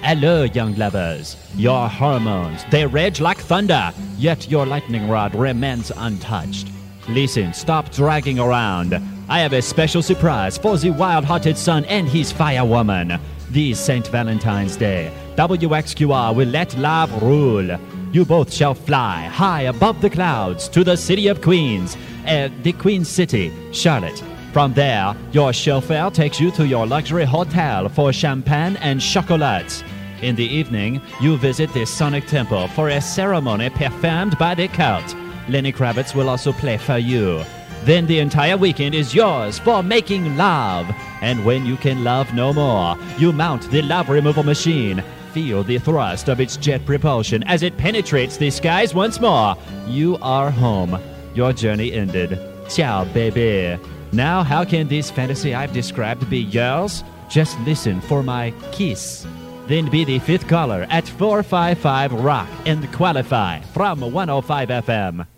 Hello, young lovers. Your hormones, they rage like thunder, yet your lightning rod remains untouched. Listen, stop dragging around. I have a special surprise for the wild-hearted son and his firewoman. This St. Valentine's Day, WXQR will let love rule. You both shall fly high above the clouds to the city of Queens, the Queen City, Charlotte. From there, your chauffeur takes you to your luxury hotel for champagne and chocolate. In the evening, you visit the Sonic Temple for a ceremony performed by the cult. Lenny Kravitz will also play for you. Then the entire weekend is yours for making love. And when you can love no more, you mount the love removal machine. Feel the thrust of its jet propulsion as it penetrates the skies once more. You are home. Your journey ended. Ciao, baby. Now, how can this fantasy I've described be yours? Just listen for my kiss. Then be the fifth caller at 455 Rock and qualify from 105 FM.